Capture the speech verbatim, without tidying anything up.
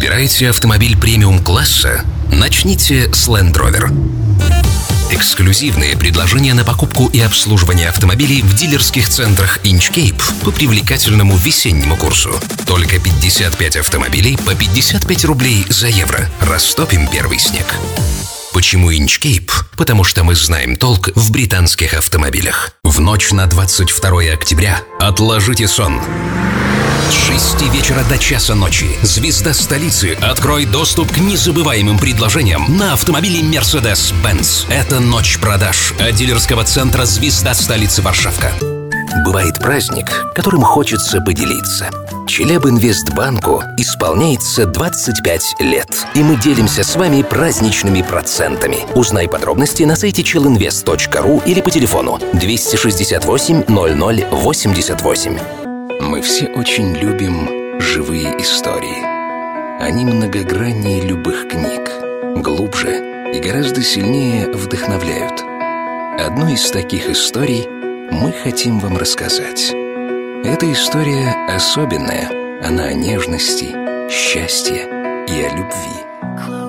Выбираете автомобиль премиум-класса? Начните с Land Rover. Эксклюзивные предложения на покупку и обслуживание автомобилей в дилерских центрах Inchcape по привлекательному весеннему курсу. Только пятьдесят пять автомобилей по пятьдесят пять рублей за евро. Растопим первый снег. Почему Inchcape? Потому что мы знаем толк в британских автомобилях. В ночь на двадцать второе октября отложите сон. С шести вечера до часа ночи звезда столицы откроет доступ к незабываемым предложениям на автомобили Mercedes-Benz. Это ночь продаж от дилерского центра «Звезда столицы Варшавка». Бывает праздник, которым хочется поделиться. Челябинвестбанку исполняется двадцать пять лет, и мы делимся с вами праздничными процентами. Узнай подробности на сайте челинвест точка ру или по телефону двести шестьдесят восемь ноль ноль восемьдесят восемь. Мы все очень любим живые истории. Они многограннее любых книг, глубже и гораздо сильнее вдохновляют. Одну из таких историй мы хотим вам рассказать. Эта история особенная. Она о нежности, счастье и о любви.